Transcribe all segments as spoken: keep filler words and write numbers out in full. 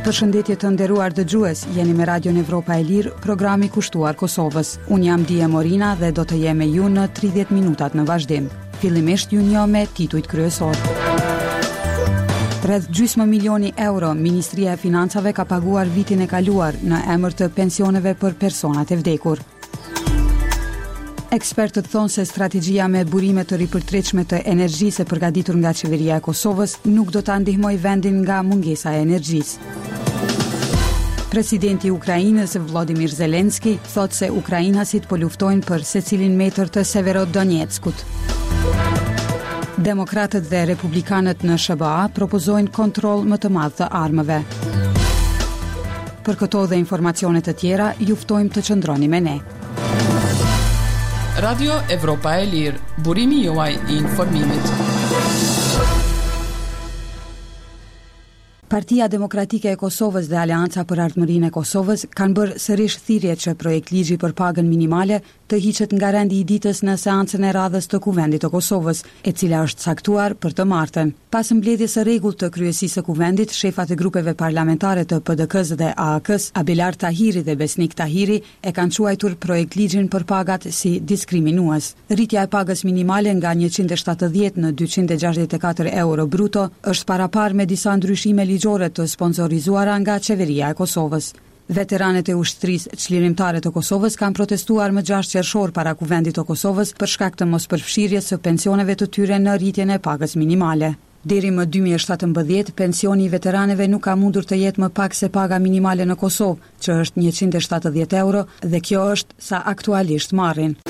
Përshëndetje të nderuar dëgjues, jeni me Radion Evropa e Lirë, programi kushtuar Kosovës. Unë jam Dije Morina dhe do të jem me ju në tridhjetë minutat në vazhdim. Fillimisht ju njoh me titujt kryesor. Rreth gjysmë milioni euro, Ministria e Financave ka paguar vitin e kaluar në emër të pensioneve për personat e vdekur. Ekspertët thonë se strategjia me burime të ripërtretshme të energjisë e përgatitur nga qeveria e Kosovës nuk do ta ndihmojë vendin nga mungesa e energjisë. Presidenti i Ukrainës Volodymyr Zelensky thotë se ukrainasit po luftojnë për secilin metër të Severodonetskut. Demokratët dhe republikanët në S B A propozojnë kontroll më të madh të armëve. Për këto dhe informacione të tjera, ju ftojmë të qëndroni me ne. Radio Evropa e Lirë, burimi juaj i informimit. Partia Demokratike e Kosovës dhe Aleanca për Ardhmërinë e Kosovës kanë bërë sërish thirrje që projekt ligji për pagën minimale të hiqet nga rendi i ditës në seancën e radhës të Kuvendit të Kosovës, e cila është caktuar për të martën. Pas mbledhjes së rregullt të kryesisë së Kuvendit, shefat e grupeve parlamentare të P D K-s dhe A A K-s, Abelar Tahiri dhe Besnik Tahiri, e kanë quajtur projekt ligjin për pagat si diskriminues. Rritja e pagës minimale nga njëqind e shtatëdhjetë në dyqind e gjashtëdhjetë e katër euro bruto është paraparë me disa ndryshime ligjore të sponsorizuara nga qeveria e Kosovës. Veteranët e ushtrisë çlirimtare të Kosovës kanë protestuar më gjashtë qershor para Kuvendit të Kosovës për shkak të mospërfshirjes së pensioneve të tyre në rritjen e pagës minimale. Deri më dy mijë e shtatëmbëdhjetë, pensioni i veteranëve nuk ka mundur të jetë më pak se paga minimale në Kosovë, që është njëqind e shtatëdhjetë euro, dhe kjo është sa aktualisht marrin.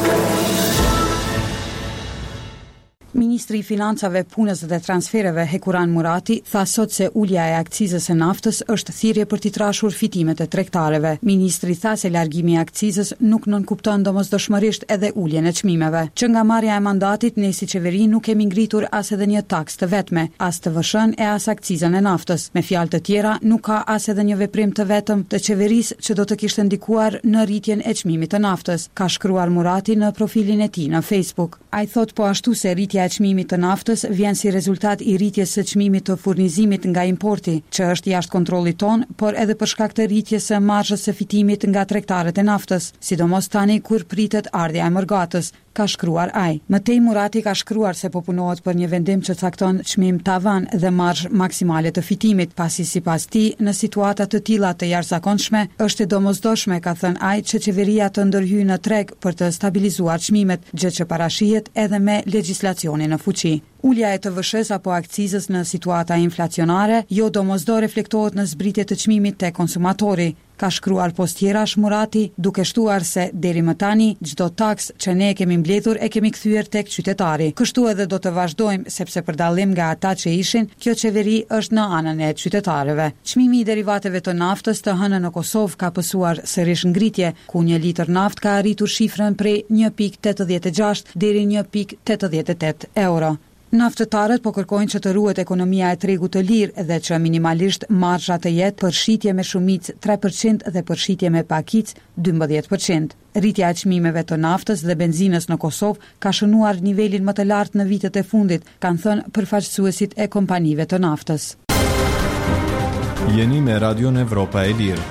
Ministri i Financave, Punës dhe Transfereve Hekuran Murati tha sot se ulja e akcizës së naftës është thirrje për t'i trashur fitimet e tregtarëve. Ministri tha se largimi i akcizës nuk nënkupton domosdoshmërisht edhe uljen e çmimeve. Që nga marrja e mandatit, ne si qeveri nuk kemi ngritur as edhe një taks të vetme, as të V S H-n e as akcizën e naftës. Me fjalë të tjera, nuk ka as edhe një veprim të vetëm të qeverisë që do të kishte ndikuar në rritjen e çmimit të naftës, ka shkruar Murati në profilin e tij në Facebook. Ai thot po ashtu se rritja e çmimit të naftës vjen si rezultat i rritjes së çmimit të furnizimit nga importi, që është jashtë kontrollit ton, por edhe për shkak të rritjes së marzhës së fitimit nga tregtarët e naftës, sidomos tani kur pritet ardhja e mëgatës, ka shkruar ai. Mëtej Murati ka shkruar se po punohet për një vendim që cakton çmim tavan dhe marzhë maksimale të fitimit, pasi sipas tij në situata të tilla të jashtëzakonshme është e domosdoshme, ka thënë ai, që qeveria të ndërhyjë në treg për të stabilizuar çmimet, gjë që parashihet edhe me legjislacionin në fuqi. Ulja e të V S H-s apo akcizës në situata inflacionare jo domosdo reflektohet në zbritje të çmimit te konsumatori, ka shkruar postjerash Murati, duke shtuar se deri më tani çdo taks që ne e kemi mbledhur e kemi kthyer tek qytetari. Kështu edhe do të vazhdojmë, sepse për dallim nga ata që ishin, kjo qeveri është në anën e qytetarëve. Çmimi i derivateve të naftës të hënë në Kosovë ka pësuar sërish ngritje, ku një litër naftë ka arritur shifrën prej një pikë tetëdhjetë e gjashtë deri një pikë tetëdhjetë e tetë euro. Naftëtarët po kërkojnë që të ruhet ekonomia e tregut të lirë dhe që minimalisht marzha të jetë për shitje me shumicë tre përqind dhe për shitje me pakicë dymbëdhjetë përqind. Rritja e çmimeve të naftës dhe benzinës në Kosovë ka shënuar nivelin më të lartë në vitet e fundit, kanë thënë përfaqësuesit e kompanive të naftës. Jeni me Radion Evropa e Lirë.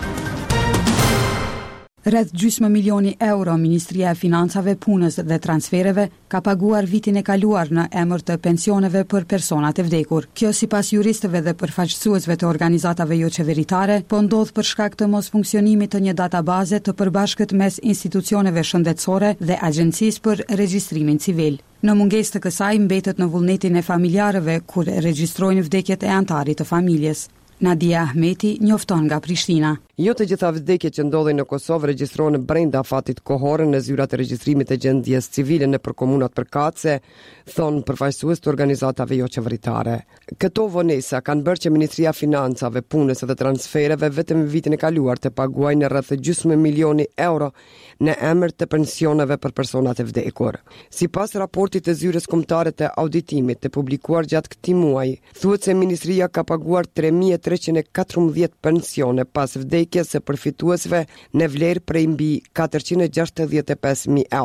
Rreth gjysmë milioni euro, Ministria e Financave, Punës dhe Transfereve ka paguar vitin e kaluar në emër të pensioneve për personat e vdekur. Kjo sipas juristëve dhe përfaqësuesve të organizatave jo qeveritare, po ndodh për shkak të mos funksionimit të një databaze të përbashkët mes institucioneve shëndetësore dhe Agjencisë për Regjistrimin Civil. Në mungesë të kësaj mbetet në vullnetin e familjarëve kur regjistrojnë vdekjet e antarit të familjes. Nadia Ahmeti njofton nga Prishtina. Jo të gjitha vdekjet që ndodhin në Kosovë regjistrohen brenda afatit kohor në zyrat e regjistrimit të gjendjes civile nëpër komunat përkatëse, thon përfaqësues të organizatave jo qeveritare. Këto vonesa kanë bërë që Ministria e Financave, Punës dhe Transfereve vetëm vitin e kaluar të paguajnë rreth gjysmë milioni euro në emër të pensioneve për personat e vdekur. Sipas raportit të Zyrës Kombëtare të Auditimit të publikuar gjatë këtij muaji, thuhet se ministria ka paguar tre mijë e treqind e katërmbëdhjetë pensione pas vdekjes së përfituesve në vlerë prej mbi katërqind e gjashtëdhjetë e pesë mijë euro.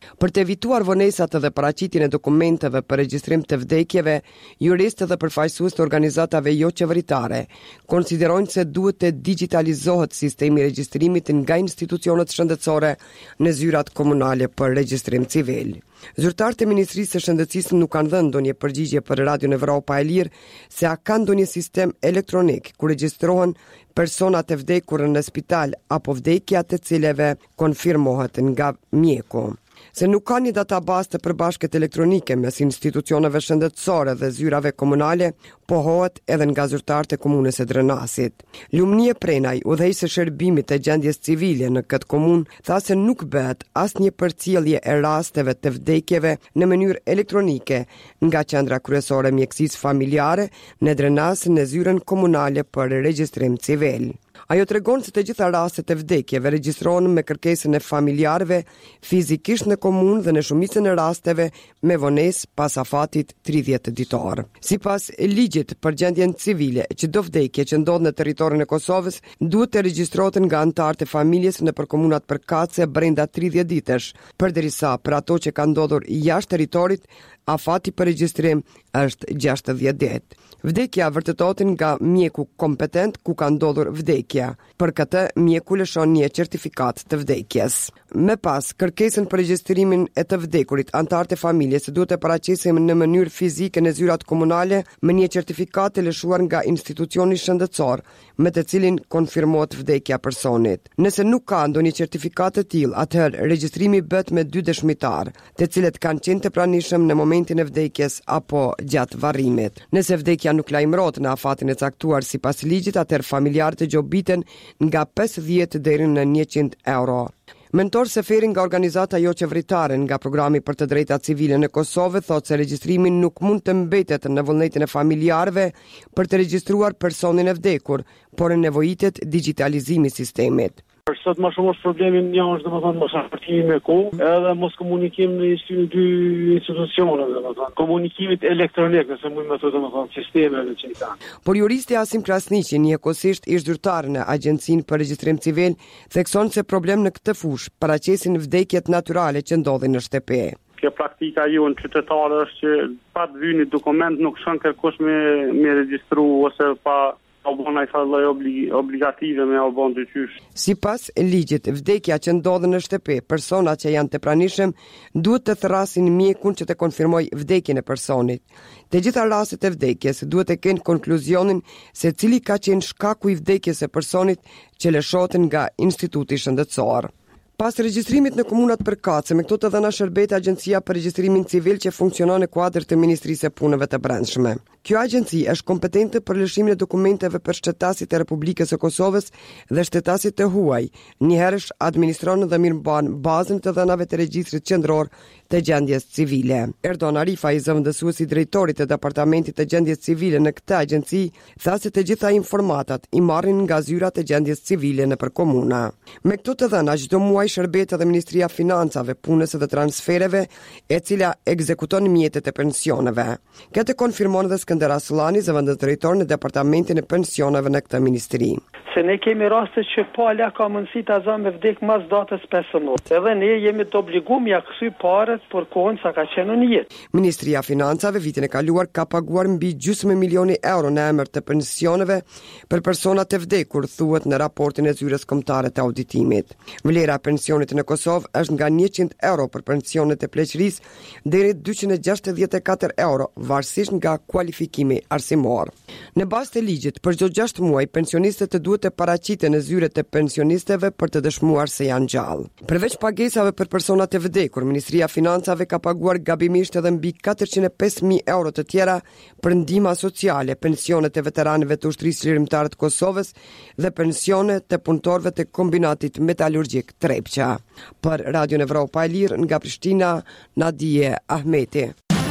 Për të evituar vonesat dhe paraqitjen e dokumenteve për regjistrim të vdekjeve, juristë dhe përfaqësues të organizatave jo qeveritare konsiderojnë se duhet të digitalizohet sistemi i regjistrimit nga institucionet shëndetësore në zyrat komunale për regjistrim civil. Zyrtarët e Ministrisë së Shëndetësisë nuk kanë dhënë ndonjë përgjigje për Radion Evropa e Lirë se a ka ndonjë sistem elektronik ku regjistrohen personat e vdekur në spital apo vdekja të cileve konfirmohet nga mjeku. Se nuk ka një databazë të përbashkët elektronike mes institucioneve shëndetësore dhe zyrave komunale, pohohet edhe nga zyrtarët e komunës së Drenasit. Lumnie Prenaj, udhëheqësi i shërbimit të gjendjes civile në këtë komunë, tha se nuk bëhet asnjë përcjellje e rasteve të vdekjeve në mënyrë elektronike nga qendra kryesore e mjekësisë familjare në Drenas në zyrën komunale për regjistrim civil. Ajo tregon se të gjitha rastet e vdekjeve regjistrohen me kërkesën e familjarëve fizikisht në komunë dhe në shumicën e rasteve me vonesë pas afatit tridhjetë ditor. Sipas ligjit për gjendjen civile, çdo vdekje që ndodh në territorin e Kosovës duhet të regjistrohet nga anëtarët e familjes nëpër komunat përkatëse brenda tridhjetë ditësh, përderisa për ato që kanë ndodhur jashtë territorit, afati për regjistrim është gjashtëdhjetë ditë. Vdekja vërtetohet nga mjeku kompetent ku ka ndodhur vdekja. Për këtë, mjeku lëshon një certifikat të vdekjes. Me pas, kërkesën për regjistrimin e të vdekurit, anëtarët e familjes duhet të paraqesin në mënyrë fizike në zyrat komunale me një certifikat të lëshuar nga institucioni shëndetësor, me të cilin konfirmohet vdekja personit. Nëse nuk ka ndonjë certifikat të tillë, atëherë regjistrimi bëhet me dy dëshmitar, të cilët kanë qenë të pranishëm në momentin e vdekjes apo gjatë varrimit. Nëse vdekja nuk lajmërohet në afatin e caktuar sipas ligjit, atëherë familjarët e gjobiten nga pesëdhjetë deri në njëqind euro. Mentor Seferi nga organizata jo qeveritare nga programi për të drejtat civile në Kosovë thotë se regjistrimi nuk mund të mbetet në vullnetin e familjarëve për të regjistruar personin e vdekur, por nevojitet digitalizimi i sistemit. Për sot më shumë është problemin një është domethënë mos apartimi me kohë, edhe mos komunikim në dy institucione, domethënë komunikimit elektronik, nëse mund të thotë domethënë sistemeve që i kanë. Por juristi Asim Krasniqi, njëkohësisht ish zyrtar në Agjencinë për Regjistrim Civil, thekson se problem në këtë fushë paraqesin vdekjet natyrale që ndodhin në shtëpi. Kjo praktika jonë qytetare është që pa të vënë një dokument nuk shon kërkosh me me regjistru ose pa Albona i falloj obligative me Albon të qysh. Sipas ligjit, vdekja që ndodhe në shtëpi, personat që janë të pranishëm duhet të thrasin mjekun që të konfirmoj vdekjen e personit. Të gjitha rastet e vdekjes duhet të kenë konkluzionin se cili ka qenë shkaku i vdekjes e personit që lëshohet nga instituti shëndetësor. Pas regjistrimit në komunat përkatëse, me këto të dhëna shërbet Agjencia për Regjistrimin Civil që funksionon në kuadër të Ministrisë së Punëve të Brendshme. Kjo agjenci është kompetente për lëshimin e dokumenteve për shtetasit e Republikës së Kosovës dhe shtetasit të huaj. Njëherësh administron dhe mirëmban bazën të dhënave të regjistrit qendror të gjendjes civile. Erdon Arifa, i zëvendësuesi i drejtorit të Departamentit të Gjendjes Civile në këtë agjenci, tha se të gjitha informatat i marrin nga zyrat e gjendjes civile nëpër komuna. Me këto të dhëna çdo muaj shërbet edhe Ministria e Financave, Punës dhe Transfereve, e cila ekzekuton mjetet e pensioneve. Këtë konfirmon dhe Skënder Asullani, zëvendës drejtor në Departamentin e Pensioneve në këtë ministri. Se ne kemi raste që pala ka mundësi ta zë me vdek mas datës pesëdhjetë. Edhe ne jemi të obliguar ja kthy parët për kohën sa ka qenë në jetë. Ministria e Financave vitin e kaluar ka paguar mbi gjysmë milioni euro në emër të pensioneve për personat e vdekur, thuhet në raportin e zyrës kombëtare të auditimit. Vlera e pensionit në Kosovë është nga njëqind euro për pensionet e pleqërisë deri dyqind e gjashtëdhjetë e katër euro, varësisht nga kualifikimi arsimor. Në bazë të ligjit, për çdo gjashtë muaj pensionistët të duhet të paraqiten në zyret e pensionistëve për të dëshmuar se janë gjallë. Përveç pagesave për personat e vdekur, Ministria e Financave ka paguar gabimisht edhe mbi katërqind e pesë mijë euro të tjera për ndihma sociale, pensionet e veteranëve të ushtrisë lirimtare të Kosovës dhe pensione të punëtorëve të kombinatit metalurgjik Trepqa. Për Radio Evropa e Lirë nga Prishtina, Nadije Ahmeti.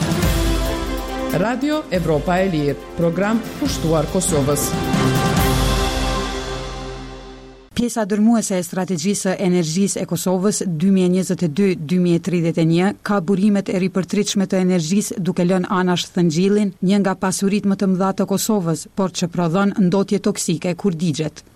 Radio Evropa e Lirë, program pushtuar Kosovës. Pjesa dërmuese e strategjisë së energjisë e Kosovës dy mijë e njëzet e dy deri dy mijë e tridhjetë e një ka burimet e ripërtritshme të energjisë duke lënë anash thëngjillin, një nga pasuritë më të mëdha të Kosovës, por që prodhon ndotje toksike kur digjet.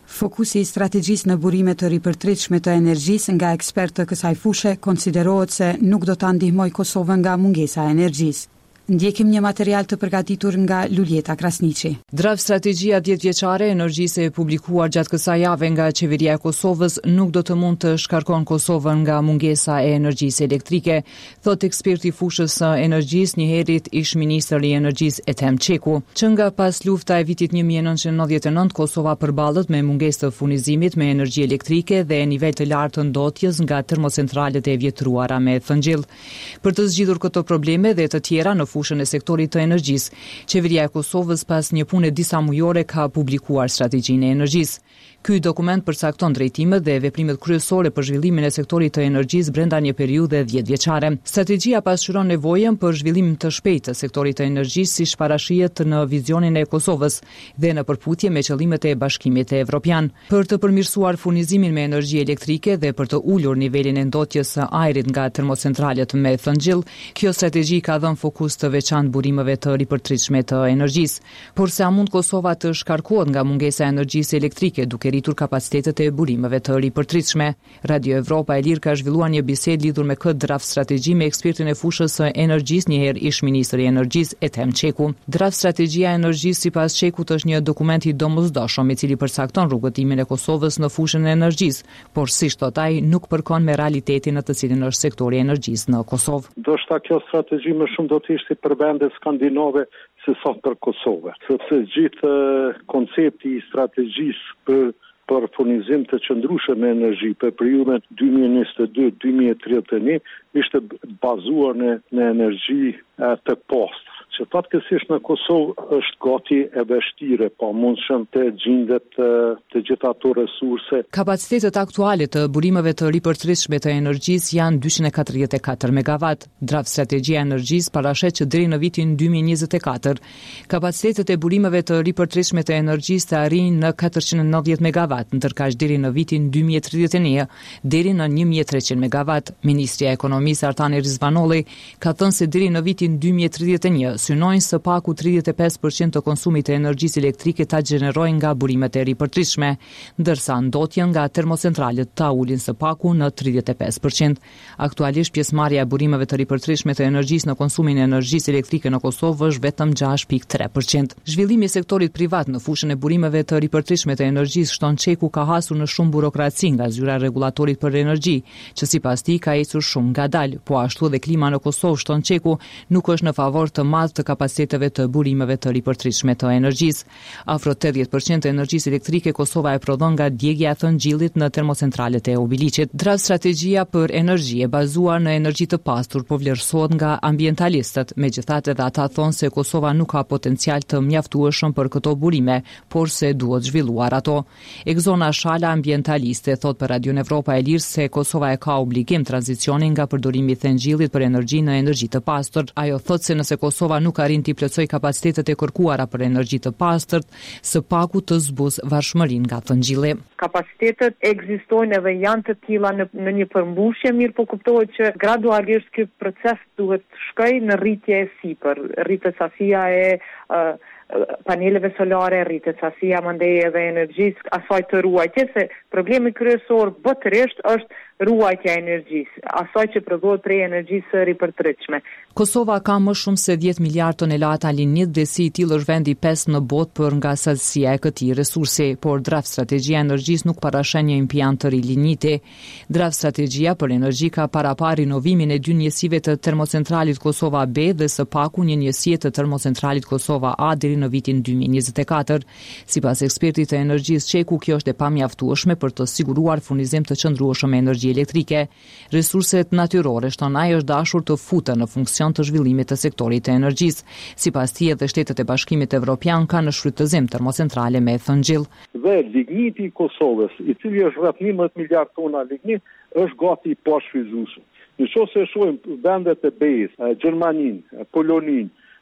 Fokusi i strategjisë në burime të ripërtritshme të energjisë nga ekspertë të kësaj fushë konsiderohet se nuk do ta ndihmojë Kosovën nga mungesa e energjisë. Ndjekim një material të përgatitur nga Luljeta Krasniqi. Draft strategjia dhjetëvjeçare e energjisë e publikuar gjatë kësaj jave nga qeveria e Kosovës nuk do të mund të shkarkon Kosovën nga mungesa e energjisë elektrike, thot eksperti i fushës së energjisë, njëherët ish ministri i energjisë Ethem Çeku. Që nga pas lufta e vitit një mijë e nëntëqind e nëntëdhjetë e nëntë, Kosova përballet me mungesë të furnizimit me energji elektrike dhe nivel të lartë të ndotjes nga termocentralet e vjetruara me thëngjell. Për të zgjidhur këto probleme dhe të tjera në fushën e sektorit të energjisë, qeveria e Kosovës pas një pune disa mujore ka publikuar strategjinë e energjisë. Ky dokument përcakton drejtimet dhe veprimet kryesore për zhvillimin e sektorit të energjisë brenda një periudhe dhjetëvjeçare. Strategjia pasqyron nevojën për zhvillim të shpejtë të sektorit të energjisë siç parashihet në vizionin e Kosovës dhe në përputhje me qëllimet e Bashkimit Evropian. Për të përmirësuar furnizimin me energji elektrike dhe për të ulur nivelin e ndotjes së ajrit nga termocentralet me thëngjell, kjo strategji ka dhënë fokus të veçantë burimeve të ripërtritshme të energjisë. Por sa mund Kosova të shkarkohet nga mungesa e energjisë elektrike duke rritur kapacitetet e burimeve të ripërtritshme? Radio Evropa e Lirë ka zhvilluar një bisedë lidhur me këtë draft strategji me ekspertin e fushës së energjisë, njëherë ish ministri i energjisë Ethem Çeku. Draft strategjia e energjisë sipas Çekut është një dokument i domosdoshëm i cili përcakton rrugëtimin e Kosovës në fushën e energjisë, por siç thot ai, nuk përkon me realitetin në të cilin është sektori i energjisë në Kosovë. Do shta kjo strategji më shumë do të ishte për vendet skandinave se sa për Kosovë, sepse gjithë koncepti i strategjisë për për furnizim të qëndrueshëm me energji për periudhën dy mijë e njëzet e dy deri në dy mijë e tridhjetë e një ishte bazuar në, në energji e, të pastër. Që fatkeqësisht në Kosovë është gati e vështirë, pa mundshëm të gjendet të gjitha ato resurse. Kapacitetet aktuale të burimeve të ripërtritshme të energjisë janë dyqind e katërdhjetë e katër megawatt. Draft strategjia e energjisë parashet që deri në vitin dy mijë e njëzet e katër, kapacitetet e burimeve të ripërtritshme të energjisë të arrijnë në katërqind e nëntëdhjetë megawatt, ndërkaq deri në vitin dy mijë e tridhjetë e një deri në një mijë e treqind megawatt. Ministri i Ekonomisë Artani Rizvanolli ka thënë se deri në vitin dy mijë e tridhjetë e një synojnë së paku tridhjetë e pesë përqind të konsumit të energjisë elektrike ta gjenerojnë nga burimet e ripërtritshme, ndërsa ndotjen nga termocentralet ta ulin së paku në tridhjetë e pesë përqind. Aktualisht pjesëmarrja e burimeve të ripërtritshme të energjisë në konsumin e energjisë elektrike në Kosovë është vetëm gjashtë pikë tre përqind. Zhvillimi i sektorit privat në fushën e burimeve të ripërtritshme të energjisë, shton Çeku, ka hasur në shumë burokraci nga zyra e rregullatorit për energji, që sipas tij ka ecur shumë ngadalë, po ashtu edhe klima në Kosovë, shton Çeku, nuk është në favor të madh të kapaciteteve të burimeve të ripërtritshme të energjisë. Afro tetëdhjetë përqind të energjisë elektrike Kosova e prodhon nga djegja e thëngjillit në termocentralet e Obiliqit. Draft strategjia për energji e bazuar në energji të pastur po vlerësohet nga ambientalistët, megjithatë edhe ata thonë se Kosova nuk ka potencial të mjaftueshëm për këto burime, por se duhet zhvilluar ato. Egzona Shala, ambientaliste, thot për Radio Evropa e Lirë se Kosova e ka obligim tranzicionin nga përdorimi i thëngjillit për energji në energji të pastër. Ajo thot se nëse Kosova nuk arrin të plotësoj kapacitetet e kërkuara për energji të pastërt, së paku të zbuz varfshmërinë nga thëngjilli. Kapacitetet ekzistojnë edhe janë të tilla në, në një përmbushje, mirë po kuptohet që gradualisht ky proces duhet shkojë në rritje e sipër, rritet sasia e uh, paneleve solare, rritet sasia mandej edhe energjisë asaj të ruajtjes, se problemi kryesor botërisht është ruajtja e energjisë, asaj që prodhohet prej energjisë ripërtritshme. Kosova ka më shumë se dhjetë miliardë tonelata lignit dhe si i tillë është vendi pesë në botë për nga sasia e këtij resursi, por draft strategjia e energjisë nuk parashën një impiant të ri ligniti. Draft strategjia për energji ka parapar rinovimin e dy njësive të termocentralit Kosova B dhe së paku një njësie të termocentralit Kosova A deri në vitin dy mijë e njëzet e katër. Sipas ekspertit të energjisë Çeku, kjo është e pamjaftueshme për të siguruar furnizim të qëndrueshëm me energji elektrike. Resurset natyrore, shton ai, është dashur të futen në funksion të zhvillimit të sektorit të energjisë. Sipas tij, edhe shtetet e Bashkimit Evropian kanë në shfrytëzim termocentrale me thëngjill. Dhe ligniti i Kosovës, i cili është rreth njëmbëdhjetë miliardë tona lignit, është gati i pashfryzueshëm. Nëse e shohim vendet e B E S, Gjermaninë, Poloninë,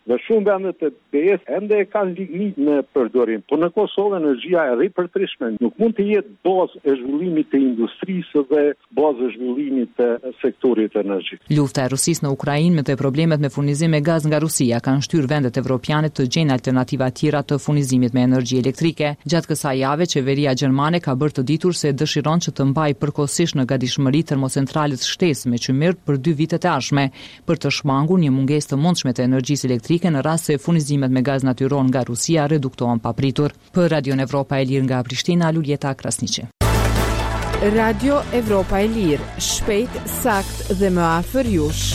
Në shumë vende të B E S ende e kanë lignit në përdorim, por në Kosovë energjia e ripërtrishme nuk mund të jetë bazë e zhvillimit të industrisë dhe bazë e zhvillimit të sektorit të energjisë. Lufta e Rusisë në Ukrainë me të problemet me furnizim me gaz nga Rusia kanë shtyrë vendet evropiane të gjejnë alternativa tjera të furnizimit me energji elektrike. Gjatë kësaj jave, qeveria gjermane ka bërë të ditur se dëshiron që të mbajë përkohësisht në gatishmëri termocentralet shtesë me qymyr për dy vitet e ardhshme, për të shmangur një mungesë të mundshme të energjisë elektrike në rast se furnizimet me gaz natyron nga Rusia reduktohen papritur. Për Radio Evropa e Lirë nga Prishtina, Luljeta Krasniqi. Radio Evropa e Lirë, shpejt, sakt dhe më afër jush.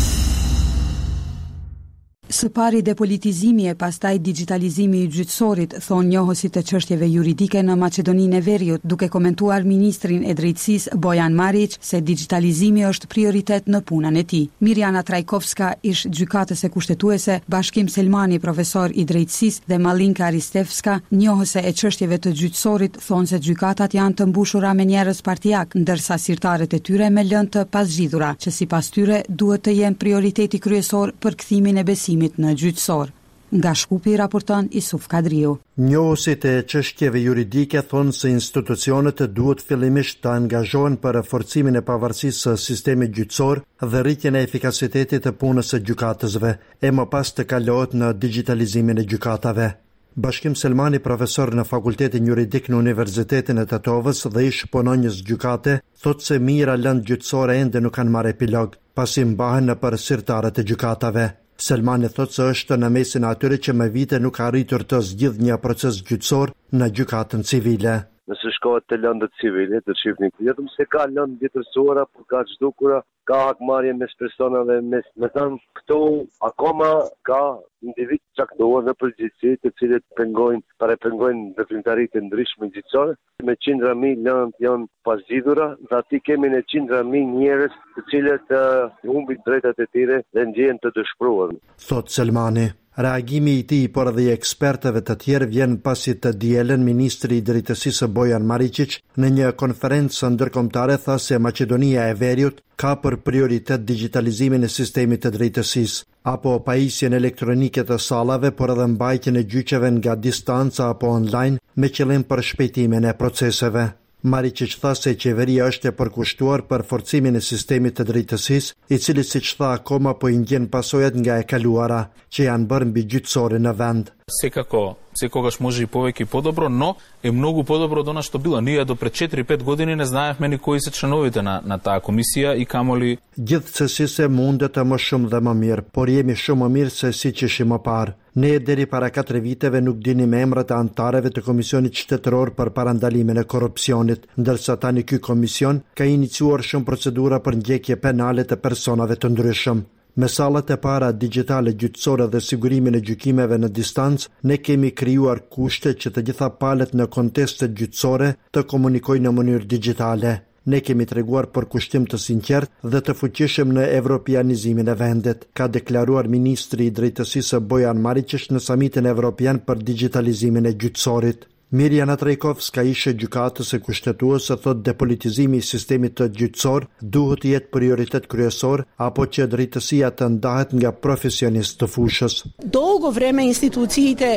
Së pari depolitizimi e pastaj digitalizimi i gjyqësorit, thonë njohësit e çështjeve juridike në Maqedoninë e Veriut, duke komentuar ministrin e drejtësisë Bojan Marić se digitalizimi është prioritet në punën e tij. Mirjana Trajkovska, ish gjykatëse kushtetuese, Bashkim Selmani, profesor i drejtësisë dhe Malinka Aristevska, njohëse e çështjeve të gjyqësorit, thonë se gjykatat janë të mbushura me njerëz partijak, ndërsa sirtarët e tyre me lënë të pazgjidhura, që sipas tyre duhet të jenë prioriteti kryesor për kthimin e besimit në gjyqësor. Nga Shkupi raporton Isuf Kadriu. Njohësit e çështjeve juridike thonë se institucionet duhet fillimisht të angazhohen për forcimin e pavarësisë së sistemit gjyqësor dhe rritjen e efikasitetit të punës së gjykatësve, e më pas të kalohet në digitalizimin e gjykatave. Bashkim Selmani, profesor në Fakultetin Juridik në Universitetin e Tetovës dhe ish punonjës gjykate, thotë se mira lëndë gjyqësore ende nuk kanë marrë epilog, pasi mbahen në për sirtarët e gjykatave. Selmani thotë se është në mesin atyre që me vite nuk arritur të zgjidh një proces gjyqësor në gjykatën civile. Nëse shkohet të lëndët civile, të shifni vetëm se ka lëndë vjetërsora, por ka çdukura, ka hakmarrje mes personave, mes, me thënë, këto akoma ka individ caktuar në përgjithësi, të cilët pengojnë, para pengojnë veprimtaritë të ndryshme gjyqësore, me qindra mijë lëndë janë pasgjidhura, dhe aty kemi në qindra mijë njerëz të cilët uh, humbin drejtat e tyre dhe ndjehen të dëshpëruar. Thot Selmani. Reagimi i tij por dhe i ekspertëve të tjerë vjen pasi të dielën ministri i drejtësisë Bojan Maričić në një konferencë ndërkombëtare tha se Maqedonia e Veriut ka për prioritet digitalizimin e sistemit të drejtësisë, apo pajisjen elektronike të sallave, por edhe mbajtjen e gjyqeve nga distanca apo online me qëllim për shpejtimin e proceseve. Maričić tha se qeveria është e përkushtuar për forcimin e sistemit të drejtësisë, i cili siç tha akoma po i ndjen pasojat nga e kaluara, që janë bërë mbi gjyqësorë në vend. Секако, секогаш може и повеќе и подобро, но е многу подобро од она што било. Ние до пред четири пет години не знаевме ни кои се членовите на, на таа комисија и камоли... Gjithsesi se mundet të më shumë dhe më mirë, por jemi shumë më mirë se si që shi më parë. Ne deri para katër viteve nuk dinim emrat e antarëve të Komisionit Shtetëror për parandalimin e korrupsionit, ndërsa tani ky komision ka iniciuar shumë procedura për ndjekje penale të personave të ndryshëm. Me sallat e para digjitale gjyqësore dhe sigurimin e gjykimeve në distancë, ne kemi krijuar kushte që të gjitha palët në kontestet gjyqësore të komunikojnë në mënyrë digjitale. Ne kemi treguar për kushtim të sinqert dhe të fuqishëm në evropianizimin e vendit, ka deklaruar ministri i drejtësisë Bojan Maričić në samitin evropian për digitalizimin e gjyqësorit. Mirjana Trajkovska, ishe gjykatës e kushtetuese, thot depolitizimi i sistemit të gjyqësor duhet të jetë prioritet kryesor, apo që drejtësia të ndahet nga profesionistë të fushës. Долго време институциите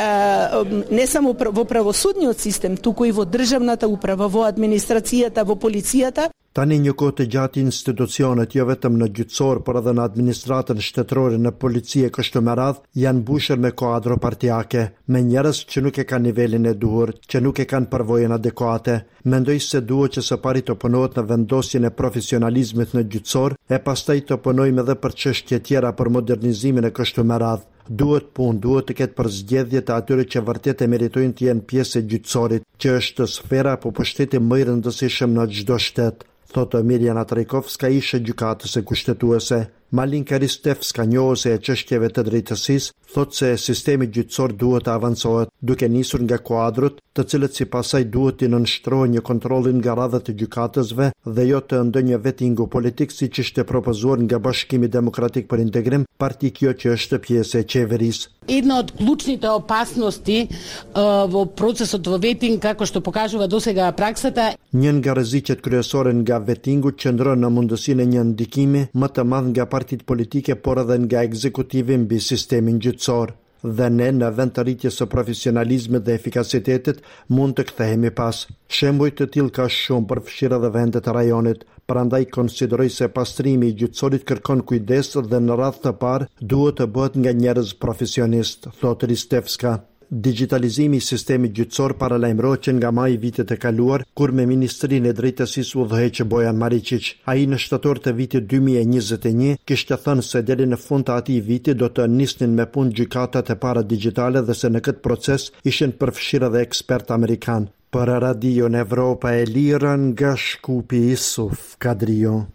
не само во правосудниот систем, туку и во државната управа, во администрацијата, во полицијата. Tani një kohë të gjatë institucionet, jo vetëm në gjyqësor, por edhe në administratën shtetërore, në policie kështu me radhë, janë mbushur me kuadro partijake, me njerëz që nuk e kanë nivelin e duhur, që nuk e kanë përvojën adekuate. Mendoj se duhet që së pari të punohet në vendosjen e profesionalizmit në gjyqësor, e pastaj të punojmë edhe për çështje tjera për modernizimin e kështu me radhë. Duhet punë, duhet të ketë përzgjedhje të atyre që vërtet e meritojnë të jenë pjesë e gjyqësorit, që është sfera apo pushteti më i rëndësishëm në çdo shtet, thotë Mirjana Trajkovska, ishe gjykatës e kushtetuese. Malinka Aristevska, njohëse e çështjeve të drejtësisë, thotë se sistemi gjyqësor duhet të avancohet, duke nisur nga kuadrot, të cilët sipas saj duhet të nënshtrohen një kontrollin nga radhët e gjykatësve dhe jo të ndonjë vettingu politik siç ishte propozuar nga Bashkimi Demokratik për Integrim, parti kjo që është pjesë e qeverisë. Една од клучните опасности uh, во процесот во ветинг, како што покажува досега праксата. Një nga rreziqet kryesore nga vettingu qëndron në mundësinë e një ndikimi më të madh nga partit politike, por edhe nga ekzekutivi mbi sistemin gjyqësor. Dhe ne në vend të rritjes së profesionalizmit dhe efikasitetit mund të kthehemi pas. Shembuj të tillë ka shumë për fshirë dhe vendet e rajonit, prandaj konsideroj se pastrimi i gjyqësorit kërkon kujdes dhe në radhë të parë duhet të bëhet nga njerëz profesionist, thotë Ristevska. Digitalizimi i sistemit gjyqësor paralajmërohet që nga maji vitit e kaluar, kur me Ministrinë e Drejtësisë udhëheqë Bojan Maričić. Ai në shtator të vitit dy mijë e njëzet e një kishte thënë se deri në fund të atij viti do të nisnin me punë gjykatat e para digjitale dhe se në këtë proces ishin përfshirë edhe ekspert amerikan. Për Radio Evropa e Lirë nga Shkupi Isuf Kadrio.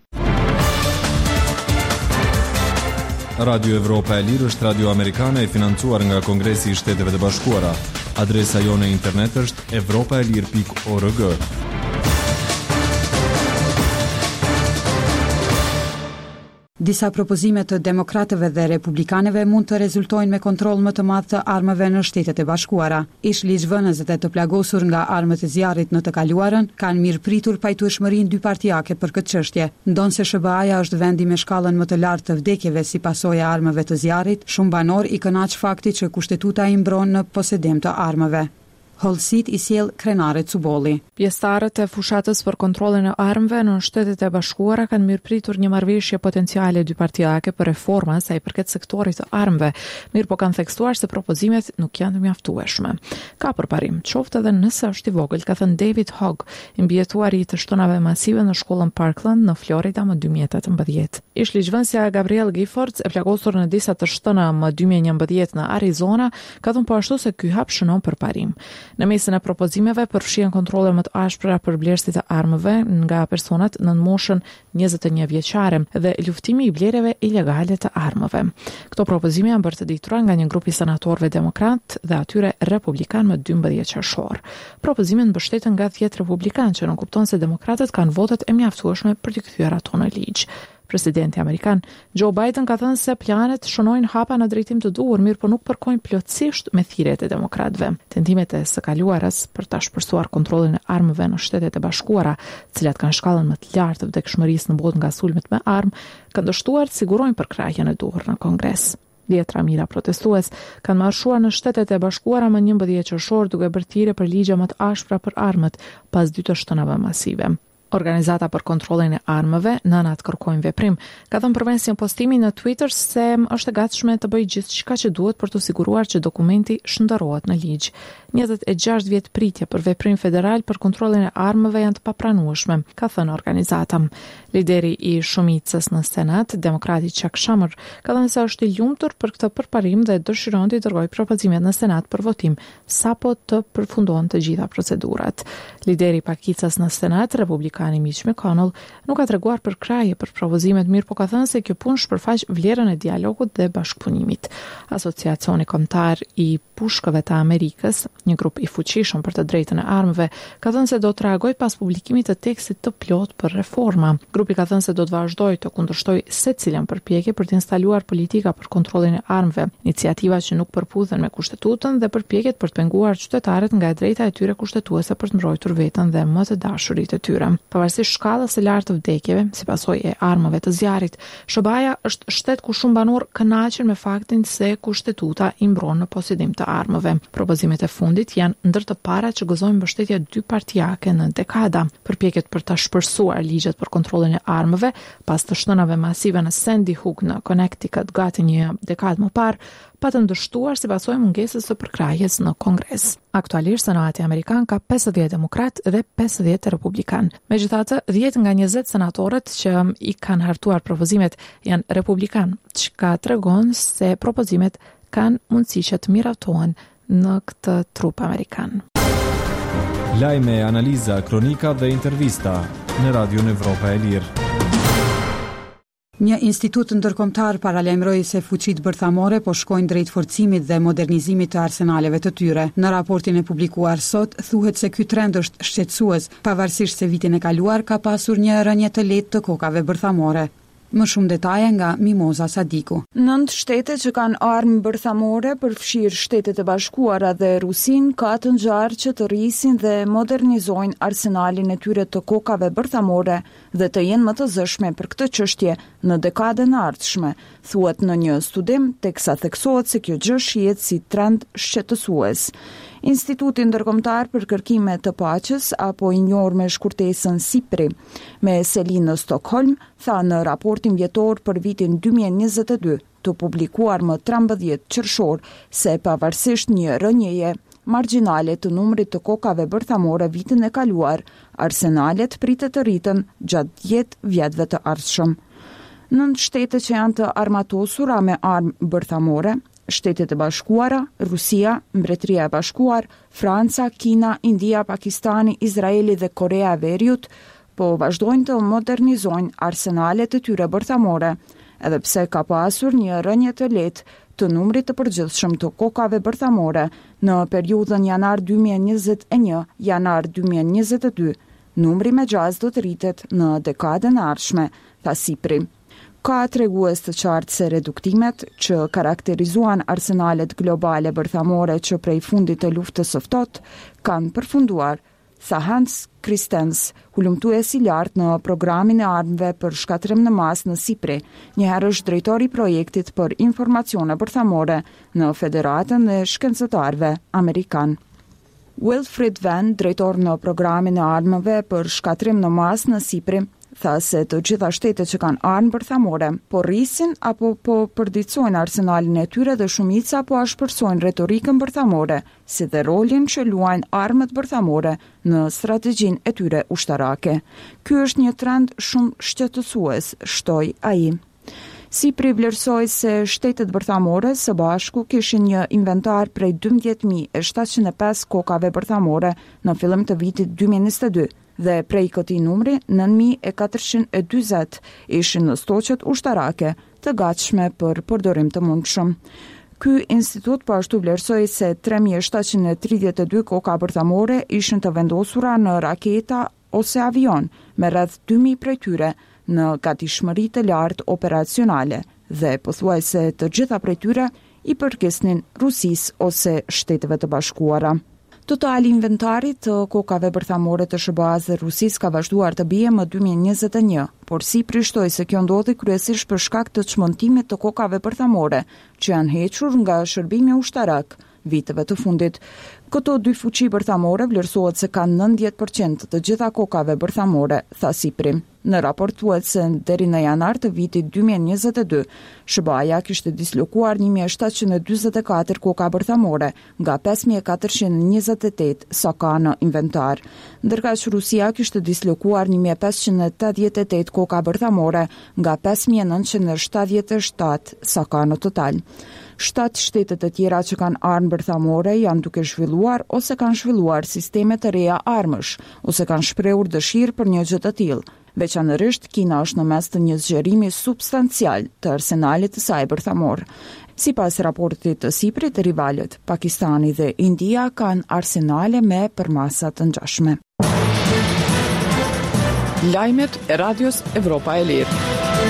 Radio Evropa e Lirë është radio amerikane e financuar nga Kongresi i Shteteve të Bashkuara. Adresa jone internet është evropaelir pikë org. Disa propozime të demokratëve dhe republikanëve mund të rezultojnë me kontroll më të madh të armëve në Shtetet e Bashkuara. Ish ligjvënësit e të plagosur nga armët e zjarrit në të kaluarën kanë mirëpritur pajtueshmërinë dypartiake për këtë çështje. Ndonse S B A-ja është vendi me shkallën më të lartë të vdekjeve si pasojë e armëve të zjarrit, shumë banor i kënaq fakti që kushtetuta i mbron në posedim të armëve. Hollësit i sjell Krenare Cubolli. Pjesëtarët e fushatës për kontrollin e armëve në Shtetet e Bashkuara kanë mirëpritur një marrëveshje potenciale dypartiake për reforma sa i përket sektorit të armëve, mirë po kanë theksuar se propozimet nuk janë të mjaftueshme. Ka përparim, qoftë edhe nëse është i vogël, ka thënë David Hogg, mbijetuari i të shtunave masive në shkollën Parkland në Florida më dy mijë e tetëmbëdhjetë. Ish ligjvënësja Gabrielle Giffords, e plagosur në disa të shtëna më dy mijë e njëmbëdhjetë në Arizona, ka thënë po ashtu se ky hap shënon përparim. Në mesin e propozimeve përfshihen kontrolle më të ashpra për blerësit e armëve nga personat nën moshën njëzet e një vjeçare dhe luftimi i blerjeve ilegale të armëve. Këto propozime janë bërë të ditura nga një grup i senatorëve demokrat dhe atyre republikan më dymbëdhjetë qershor. Propozimet mbështeten nga dhjetë republikanë që nuk kupton se demokratët kanë votat e mjaftueshme për të kthyer ato në ligj. Presidenti amerikan Joe Biden ka thënë se planet shënojnë hapa në drejtim të duhur, mirë po nuk përkojnë plotësisht me thirrjet e demokratëve. Tentimet e së kaluarës për ta shpërsuar kontrollin e armëve në Shtetet e Bashkuara, të cilat kanë shkallën më të lartë të vdekshmërisë në botë nga sulmet me armë, kanë dështuar të sigurojnë përkrahjen e duhur në Kongres. Dhjetra mijëra protestues kanë marshuar në Shtetet e Bashkuara më njëmbëdhjetë qershor duke bërë thirrje për ligje më të ashpra për armët pas dy të shtënave masive. Organizata për kontrollin e armëve, nënat kërkojnë veprim, ka thënë përveç një postimi në Twitter se është e gatshme të bëjë gjithçka që duhet për të siguruar që dokumenti shndërrohet në ligj. njëzet e gjashtë vjet pritje për veprim federal për kontrollin e armëve janë të papranueshme, ka thënë organizata. Lideri i shumicës në Senat, demokrati Chuck Schumer, ka thënë se është i lumtur për këtë përparim dhe dëshiron të dërgojë propozimet në Senat për votim sapo të përfundohen të gjitha procedurat. Lideri i pakicës në Senat, republikani Mitch McConnell, nuk ka treguar përkrahje për propozimet, mirë po ka thënë se kjo punë shpërfaq vlerën e dialogut dhe bashkëpunimit. Asociacioni Kombëtar i Pushkëve të Amerikës, një grup i fuqishëm për të drejtën e armëve, ka thënë se do të reagojë pas publikimit të tekstit të plot për reforma. Grupi ka thënë se do të vazhdojë të kundërshtojë secilën përpjekje për të instaluar politika për kontrollin e armëve, iniciativa që nuk përputhen me kushtetutën dhe përpjekjet për të penguar qytetarët nga e drejta e tyre kushtetuese për të mbrojtur veten dhe më të dashurit e tyre. Pavarësisht shkallës së lartë të vdekjeve, si pasojë e armëve të zjarrit, S B A-ja është shtet ku shumë banor kënaqen me faktin se kushtetuta i mbron në posedim të armëve. Propozimet e fundit janë ndër të parat që gëzojnë mbështetje dypartiake në dekada. Përpjekjet për ta shpërsuar ligjet për kontrollin e armëve pas të shtënave masive në Sandy Hook në Connecticut gati një dekadë më parë, pa të ndështuar si pasojë mungesës së përkrahjes në Kongres. Aktualisht Senati amerikan ka pesëdhjetë demokrat dhe pesëdhjetë republikan. Megjithatë, dhjetë nga njëzet senatorët që i kanë hartuar propozimet janë republikan, çka tregon se propozimet kanë mundësi që të miratohen në këtë trup amerikan. Lajme, analiza, kronika dhe intervista në Radio Evropa e Lirë. Një institut ndërkombëtar paralajmëroi se fuqitë bërthamore po shkojnë drejt forcimit dhe modernizimit të arsenaleve të tyre. Në raportin e publikuar sot thuhet se ky trend është shqetësues, pavarësisht se vitin e kaluar ka pasur një rënje të lehtë të kokave bërthamore. Më shumë detaje nga Mimoza Sadiku. Nënt shtete që kanë armë bërthamore, përfshirë Shtetet e Bashkuara dhe Rusin, ka të ngjarë që të rrisin dhe modernizojnë arsenalin e tyre të kokave bërthamore dhe të jenë më të zëshme për këtë çështje në dekadën e ardhshme, thuhet në një studim, teksa theksohet se kjo gjë shihet si trend shqetësues. Instituti Ndërkombëtar për Kërkime të Paqes, apo i njohur me shkurtesën SIPRI, me selin në Stockholm, tha në raportin vjetor për vitin dy mijë e njëzet e dy, të publikuar më trembëdhjetë qershor, se pavarësisht një rënjeje margjinale të numrit të kokave bërthamore vitin e kaluar, arsenalet pritet të rriten gjatë dhjetë vjetëve të ardhshëm. Nënt shtete që janë të armatosura me armë bërthamore, Shtetet e Bashkuara, Rusia, Mbretëria e Bashkuar, Franca, Kina, India, Pakistani, Izraeli dhe Korea e Veriut, po vazhdojnë të modernizojnë arsenalet e tyre bërthamore, edhe pse ka pasur një rënje të lehtë të numrit të përgjithshëm të kokave bërthamore në periudhën janar dy mijë e njëzet e një - janar dy mijë e njëzet e dy. Numri me gjaz do të rritet në dekadën e ardhshme, tha SIPRI. Ka tregues të qartë se reduktimet që karakterizuan arsenalet globale bërthamore që prej fundit të luftës së ftohtë kanë përfunduar, tha Hans Christens, hulumtues i lartë në programin e armëve për shkatrim në masë në SIPRI, njëherë është drejtori i projektit për informacione bërthamore në Federatën e Shkencëtarëve Amerikan. Wilfried Van, drejtor në programin e armëve për shkatrim në masë në SIPRI, tha se të gjitha shtetet që kanë armë bërthamore po rrisin apo po përditësojnë arsenalin e tyre dhe shumica po ashpërsojnë retorikën bërthamore, si dhe rolin që luajnë armët bërthamore në strategjinë e tyre ushtarake. Ky është një trend shumë shqetësues, shtoi ai. SIPRI vlerësoi se shtetet bërthamore së bashku kishin një inventar prej dymbëdhjetë mijë e shtatëqind e pesë kokave bërthamore në fillim të vitit dy mijë e njëzet e dy. Dhe prej këtij numri nëntë mijë e katërqind e dyzet ishin në stoqet ushtarake të gatshme për përdorim të mundshëm. Ky institut po ashtu vlerësoi se tre mijë e shtatëqind e tridhjetë e dy koka bërthamore ishin të vendosura në raketa ose avion, me rreth dy mijë prej tyre në gatishmëri të lartë operacionale dhe pothuajse të gjitha prej tyre i përkisnin Rusisë ose Shteteve të Bashkuara. Totali inventarit të kokave bërthamore të S B A-s dhe Rusisë ka vazhduar të bie më dy mijë e njëzet e një, por SIPRI shtoi se kjo ndodhi kryesisht për shkak të çmontimit të kokave bërthamore, që janë hequr nga shërbimi ushtarak viteve të fundit. Këto dy fuqi bërthamore vlerësohet se kanë nëntëdhjetë përqind të gjitha kokave bërthamore, tha SIPRI. Në raport thuhet se deri në janar të vitit dy mijë e njëzet e dy, S B A-ja kishte dislokuar një mijë e shtatëqind e dyzet e katër koka bërthamore nga pesë mijë e katërqind e njëzet e tetë sa ka në inventar, ndërkaq Rusia kishte dislokuar një mijë e pesëqind e tetëdhjetë e tetë koka bërthamore nga pesë mijë e nëntëqind e shtatëdhjetë e shtatë sa ka në total. Shtatë shtetet e tjera që kanë armë bërthamore janë duke zhvilluar ose kanë zhvilluar sisteme të reja armësh, ose kanë shprehur dëshirë për një gjë të tillë. Veçanërisht, Kina është në mes të një zgjerimi substancial të arsenalit të saj bërthamor. Sipas raportit të SIPRI-t, rivalët Pakistani dhe India kanë arsenale me përmasa të ngjashme. Lajmet e Radios Evropa e Lirë.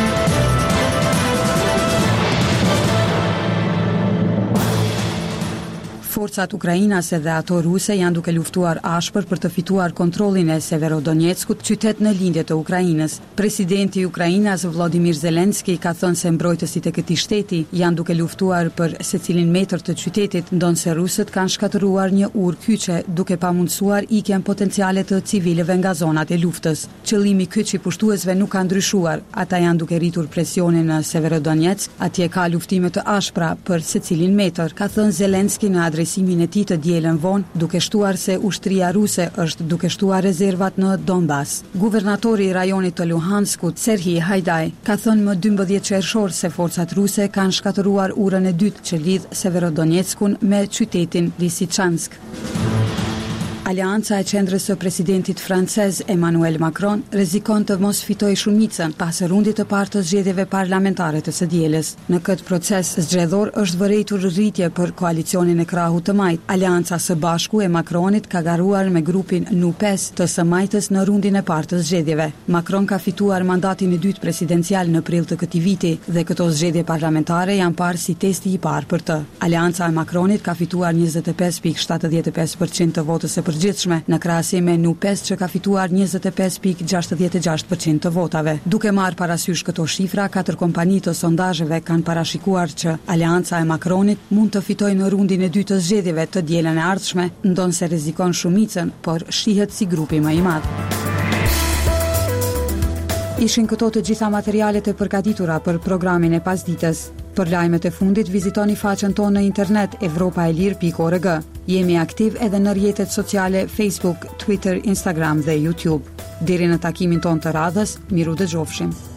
Forcat ukrainase dhe ato ruse janë duke luftuar ashpër për të fituar kontrollin e Severodonetskut, qytet në lindje të Ukrainës. Presidenti i Ukrainës Volodymyr Zelensky ka thënë se mbrojtësit e këtij shteti janë duke luftuar për secilin metër të qytetit, ndonse rusët kanë shkatëruar një urë kyçe duke pamundsuar ikjen potenciale të civilëve nga zonat e luftës. Qëllimi kyç i pushtuesve nuk ka ndryshuar. Ata janë duke rritur presionin në Severodonetsk, atje ka luftime të ashpra për secilin metër, ka thënë Zelensky në adres simin e tij të dielën vonë, duke shtuar se ushtria ruse është duke shtuar rezervat në Donbas. Guvernatori i rajonit të Luhanskut, Serhij Hajdai, ka thënë më dymbëdhjetë qershor se forcat ruse kanë shkatëruar urën e dytë që lidh Severodonetskun me qytetin Lisichansk. Aleanca e qendrës së presidentit francez Emmanuel Macron rrezikon të mos fitojë shumicën pas rundit të parë të zgjedhjeve parlamentare të së dielës. Në këtë proces zgjedhor është vërejtur rritje për koalicionin e krahut të majt. Aleanca së Bashku e Macronit ka garuar me grupin N U P E S të së majtës në rundin e parë të zgjedhjeve. Macron ka fituar mandatin e dytë presidencial në prill të këtij viti dhe këto zgjedhje parlamentare janë parë si testi i parë për të. Aleanca e Macronit ka fituar njëzet e pesë pikë shtatëdhjetë e pesë përqind të votës së përgjithshme në krahasim me N U P E S që ka fituar njëzet e pesë pikë gjashtëdhjetë e gjashtë përqind të votave. Duke marrë parasysh këto shifra, katër kompani të sondazheve kanë parashikuar që Aleanca e Macronit mund të fitojë në rundin e dytë të zgjedhjeve të dielën e ardhshme, ndonse rrezikon shumicën, por shihet si grupi më i madh. Ishin këto të gjitha materialet e përgatitura për programin e pasdites. Për lajmet e fundit vizitoni faqen tonë në internet evropaelir pikë org. Jemi aktiv edhe në rrjetet sociale Facebook, Twitter, Instagram dhe YouTube. Deri në takimin tonë të radhës, miru dëgjofshim.